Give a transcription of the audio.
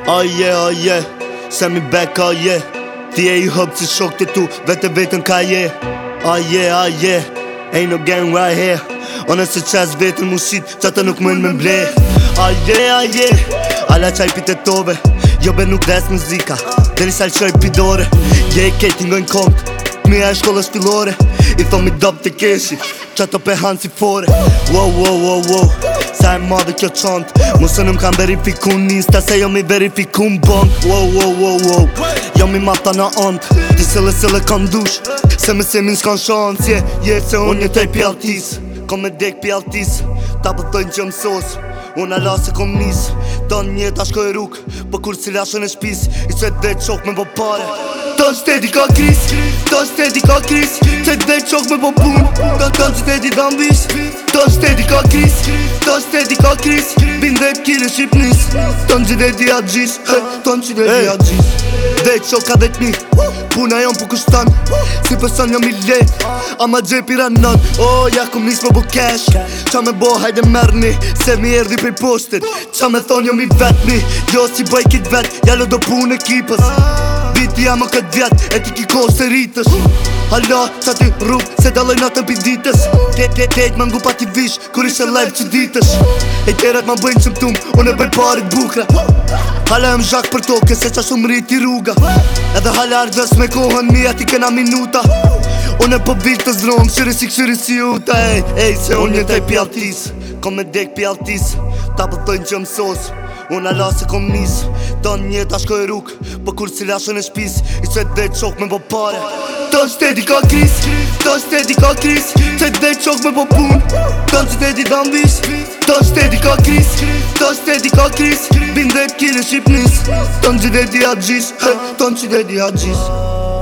Aje, se mi back aje. Ti e I hub si shok të tu, vete vetën ka je. Aje, ain't no gang right here. Ona se qas vetën mu shit, qata nuk mënë me mble. Aje, ala qaj pite tove. Jo be nuk des muzika, deri sa lqoj pidore. Je kejti ngojnë kont, mija e shkollës fillore. I thomi dop të keshi, qato pe hanë si fore. Wow, sa e madhe kjo qant. Musë nëm kam verifikun Insta, se jo mi verifikun bank. Wow, jo mi mata na ant. Ti sële kam dush, se me se min s'kan shans. Se unë jetoj pi altis, kom me dek pi altis. Ta pëtojnë që mësos, unë ala se kom nis. Ton njeta shkoj rrug, po kur si lashën e shpis. I qet dhe qok me bo pare. Ton shteti ka kris, qet dhe qok me bo pun. Ton shteti dam vish, ton shteti ka kris. Bindet kile shqipnis, ton qiteti atë gjis. Dhe qok ka dhe t'ni, puna jon pu kushtan. Si pëson jam I let, ama gjepi ranon. Ja kum nis me bo cash, qa me bo hajde merni. Se mi erdi pej postit, qa me thon jom I vetni. Jo si bëj kit vet, jallo do pun ekipës. Viti jam o këtë vjet, e ti ki kohë se rritës. Hala, qa ti rrug, se daloj natën pi ditës. Kejt më ngu pa ti vish, kur ishe live që ditës. E tjeret ma bëjnë që m'tum, unë e bëj parit bukra. Hala jem zhak për toke, se qa shumë rriti rruga. Edhe hala argjës me kohën mi, ati kena minuta. Unë e po vitë të zdromë, këshyri si juta. Se unë jetoj pi altis, kom me dek pi altis. Ta pëtojnë që mësos, unë ala se kom nis. Ton njeta shkoj rrug, po kur si lashën e shpis. I qet dhe qok me bo pare. Ton shteti ka kris, qet dhe qok me bo pun. Ton shteti dam vish, ton shteti ka kris. Bindet kile shqipnis, ton qiteti atë gjis.